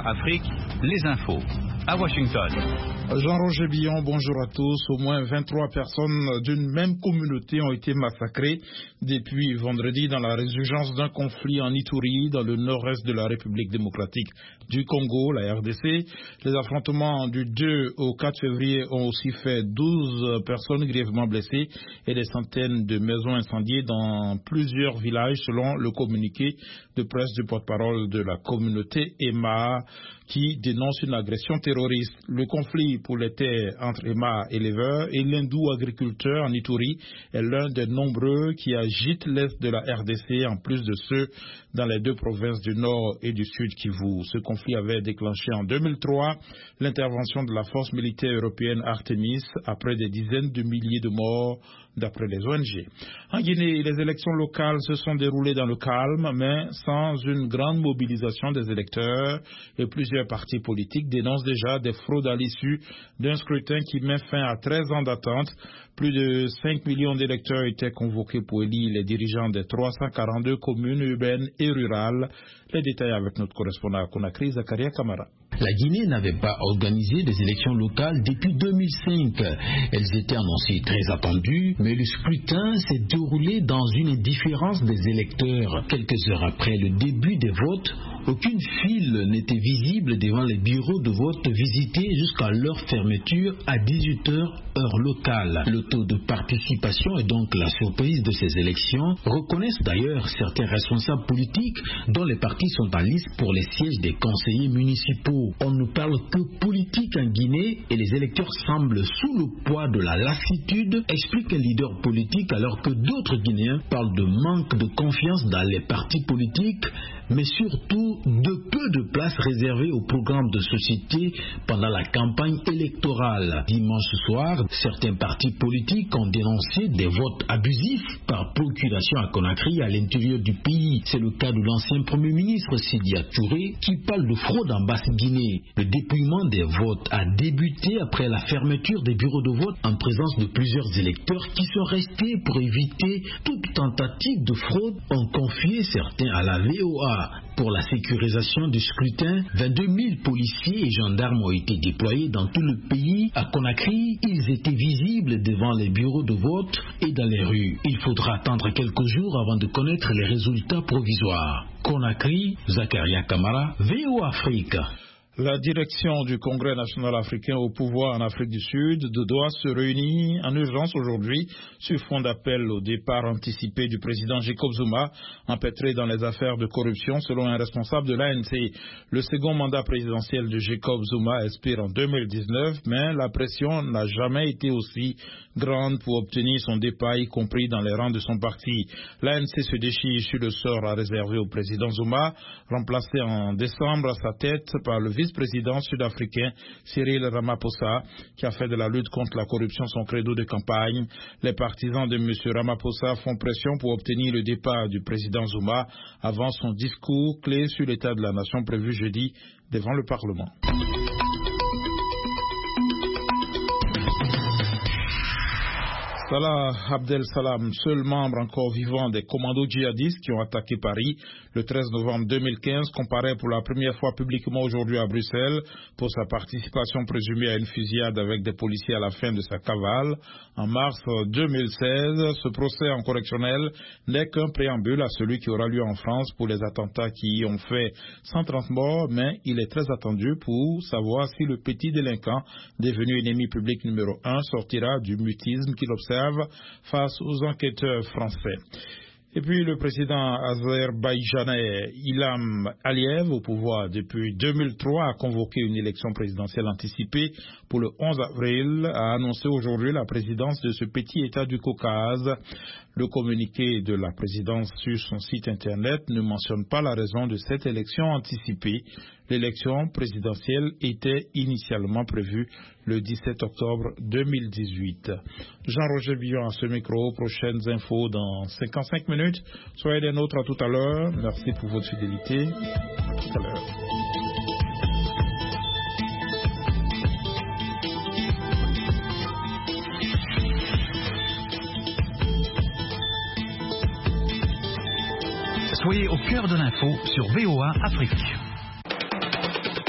Afrique, les infos. À Washington. Jean-Roger Billon, bonjour à tous. Au moins 23 personnes d'une même communauté ont été massacrées depuis vendredi dans la résurgence d'un conflit en Ituri, dans le nord-est de la République démocratique du Congo, la RDC. Les affrontements du 2 au 4 février ont aussi fait 12 personnes grièvement blessées et des centaines de maisons incendiées dans plusieurs villages, selon le communiqué de presse du porte-parole de la communauté EMA, qui dénonce une agression terroriste. Le conflit pour les terres entre EMA éleveurs et l'hindou agriculteur en Ituri est l'un des nombreux qui agitent l'est de la RDC, en plus de ceux dans les deux provinces du Nord et du Sud Kivu. Ce conflit avait déclenché en 2003 l'intervention de la force militaire européenne Artemis après des dizaines de milliers de morts d'après les ONG. En Guinée, les élections locales se sont déroulées dans le calme, mais sans une grande mobilisation des électeurs, et plusieurs partis politiques dénoncent déjà des fraudes à l'issue d'un scrutin qui met fin à 13 ans d'attente. Plus de 5 millions d'électeurs étaient convoqués pour élire les dirigeants des 342 communes urbaines et rurales. Les détails avec notre correspondant à Conakry, Zakaria Kamara. La Guinée n'avait pas organisé des élections locales depuis 2005. Elles étaient annoncées très attendues, mais le scrutin s'est déroulé dans une indifférence des électeurs. Quelques heures après le début des votes, aucune file n'était visible devant les bureaux de vote visités jusqu'à leur fermeture à 18h heure locale. Le taux de participation est donc la surprise de ces élections, reconnaissent d'ailleurs certains responsables politiques dont les partis sont en liste pour les sièges des conseillers municipaux. On ne parle que politique en Guinée et les électeurs semblent sous le poids de la lassitude, explique un leader politique, alors que d'autres Guinéens parlent de manque de confiance dans les partis politiques, mais surtout de peu de place réservée au programme de société pendant la campagne électorale. Dimanche soir, certains partis politiques ont dénoncé des votes abusifs par procuration à Conakry, à l'intérieur du pays. C'est le cas de l'ancien Premier ministre Sidia Touré qui parle de fraude en Basse-Guinée. Le dépouillement des votes a débuté après la fermeture des bureaux de vote en présence de plusieurs électeurs qui sont restés pour éviter toute tentative de fraude, ont confié certains à la VOA. Pour la sécurisation du scrutin, 22 000 policiers et gendarmes ont été déployés dans tout le pays. À Conakry, ils étaient visibles devant les bureaux de vote et dans les rues. Il faudra attendre quelques jours avant de connaître les résultats provisoires. Conakry, Zakaria Kamara, VOA Afrique. La direction du Congrès national africain au pouvoir en Afrique du Sud doit se réunir en urgence aujourd'hui sur fond d'appel au départ anticipé du président Jacob Zuma, empêtré dans les affaires de corruption selon un responsable de l'ANC. Le second mandat présidentiel de Jacob Zuma expire en 2019, mais la pression n'a jamais été aussi grande pour obtenir son départ, y compris dans les rangs de son parti. L'ANC se déchire sur le sort à réserver au président Zuma, remplacé en décembre à sa tête par le vice-président sud-africain Cyril Ramaphosa, qui a fait de la lutte contre la corruption son credo de campagne. Les partisans de M. Ramaphosa font pression pour obtenir le départ du président Zuma avant son discours clé sur l'état de la nation prévu jeudi devant le Parlement. Salah Abdel Salam, seul membre encore vivant des commandos djihadistes qui ont attaqué Paris le 13 novembre 2015, comparaît pour la première fois publiquement aujourd'hui à Bruxelles pour sa participation présumée à une fusillade avec des policiers à la fin de sa cavale. En mars 2016, ce procès en correctionnel n'est qu'un préambule à celui qui aura lieu en France pour les attentats qui y ont fait 130 morts, mais il est très attendu pour savoir si le petit délinquant, devenu ennemi public numéro 1, sortira du mutisme qu'il observe face aux enquêteurs français. Et puis le président azerbaïdjanais Ilham Aliyev, au pouvoir depuis 2003, a convoqué une élection présidentielle anticipée pour le 11 avril, a annoncé aujourd'hui la présidence de ce petit État du Caucase. Le communiqué de la présidence sur son site internet ne mentionne pas la raison de cette élection anticipée. L'élection présidentielle était initialement prévue le 17 octobre 2018. Jean-Roger Billon à ce micro. Prochaines infos dans 55 minutes. Soyez des nôtres à tout à l'heure. Merci pour votre fidélité. À tout à l'heure. Soyez au cœur de l'info sur VOA Afrique.